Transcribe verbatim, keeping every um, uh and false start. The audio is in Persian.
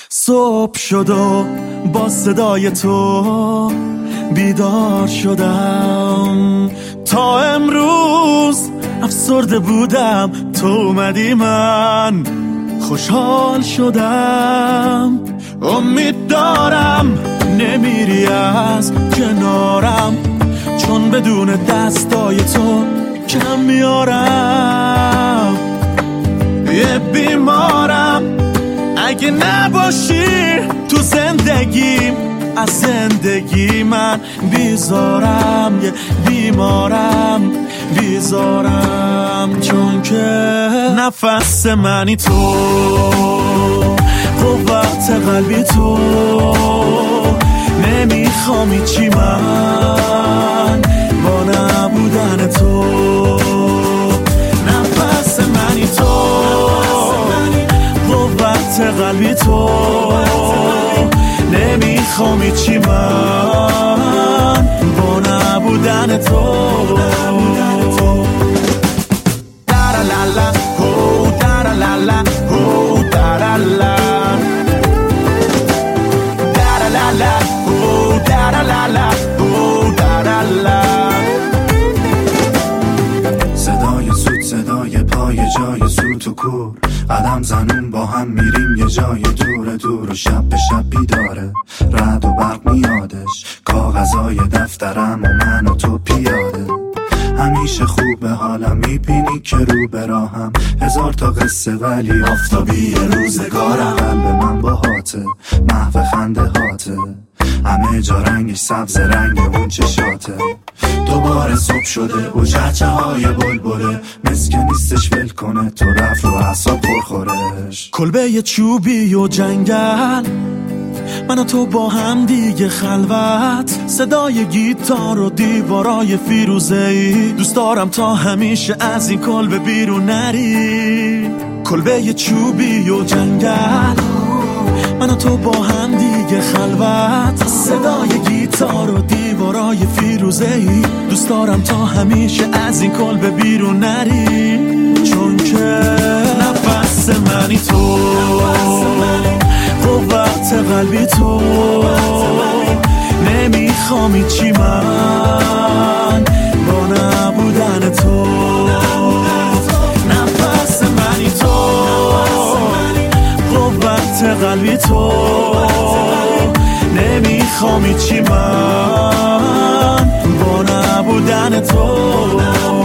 صبح شد و با صدای تو بیدار شدم. تا امروز افسرده بودم، تو اومدی من خوشحال شدم. امید دارم نمیری از کنارم، چون بدون دستای تو کم میارم. یه بیمارم اگه نباشی تو زندگیم، از زندگی من بیزارم. یه بیمارم بیزارم، چون که نفس منی تو، قوت قلبی تو، نمیخوام هیچی من با نبودن تو. نفس منی تو، قوت قلبی تو، نمیخوام هیچی من با نبودن تو. دارلالا هو دارلالا هو دارلالا دارلالا هو دارلالا هو دارلالا. صدای سوت، صدای پای جای سوت و کور، قدم زنون با هم میریم یه جای دور دور، و شب به شب بیداره رعد و برق میادش، کاغذای دفترم و من و تو پیاده. همیشه خوبه حالم میبینی که رو براهم، هزار تا قصه ولی آفتابی روزگارم. قلب من با هاته، محو خنده هاته، همه جا رنگش سبز رنگ اون چشاته. دوباره صبح شده و چهچه های بلبله، مسکه نیستش ول کنه تو رفت رو اعصاب پرخورش. کلبه یه چوبی و جنگل، من و تو با هم دیگه خلوت، صدای گیتار و دیوارای فیروزه‌ای. دوست دارم تا همیشه از این کلبه بیرون نری. کلبه یه چوبی و جنگل، من و تو با هم دیگه خلوت، صدای گیتار و دیوارای فیروزه‌ای. دوست دارم تا همیشه از این کلبه بیرون نری، چون که نفس منی تو، قوت قلبی تو، نمیخوام هیچی من با نبودن تو. نفس منی تو، قوت قلبی تو، نمیخوام هیچی من با نبودن تو.